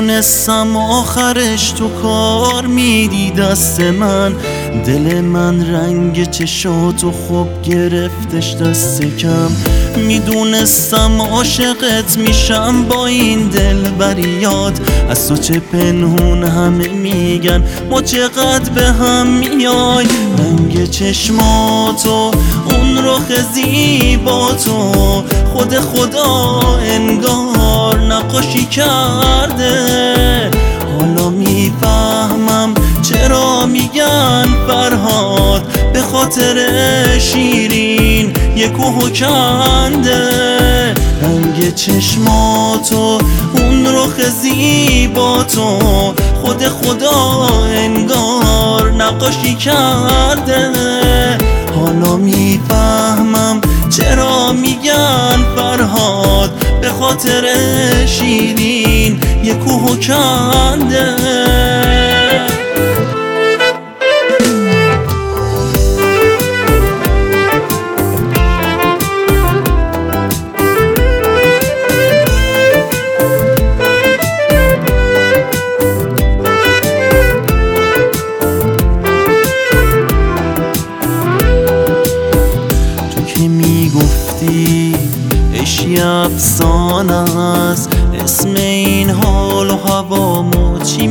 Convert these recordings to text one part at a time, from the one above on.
میدونستم آخرش تو کار میدی دست من. دل من رنگ چشاتو خوب گرفتش دست کم. میدونستم عاشقت میشم با این دلبریات. از تو چه پنهون همه میگن ما چقدر به هم میای. رنگ چشماتو اون رخ زیباتو خود خدا انگار نقاشی کرده. حالا میفهمم چرا میگن فرهاد به خاطر شیرین یه کوهو کنده. رنگ چشماتو اون رخ زیباتو خود خدا انگار نقاشی کرده. حالا میفهمم چرا میگن فرهاد به خاطر شیرین یه کوهو کنده. میگفتی عشقی افسانه است، اسم این حال و هوامو چی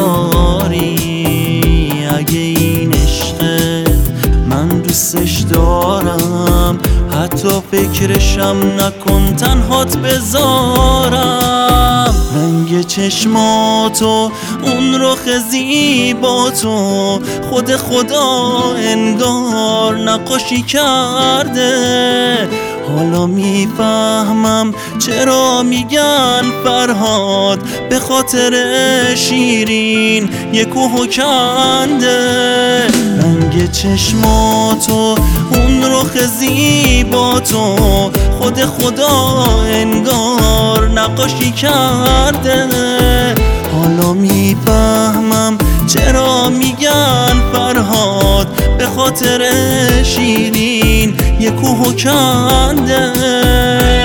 میذاری؟ اگه این عشقه من دوستش دارم، حتی فکرشم نکن تنهات بذارم. رنگ چشماتو اون رخ زیباتو خود خدا انگار نقاشی کرده. حالا میفهمم چرا میگن فرهاد به خاطر شیرین یه کوهو کنده. رنگ چشماتو اون رخ زیباتو خود خدا انگار نقاشی کرده. حالا میفهمم چرا میگن فرهاد به خاطر شیرین یه کوهو کنده.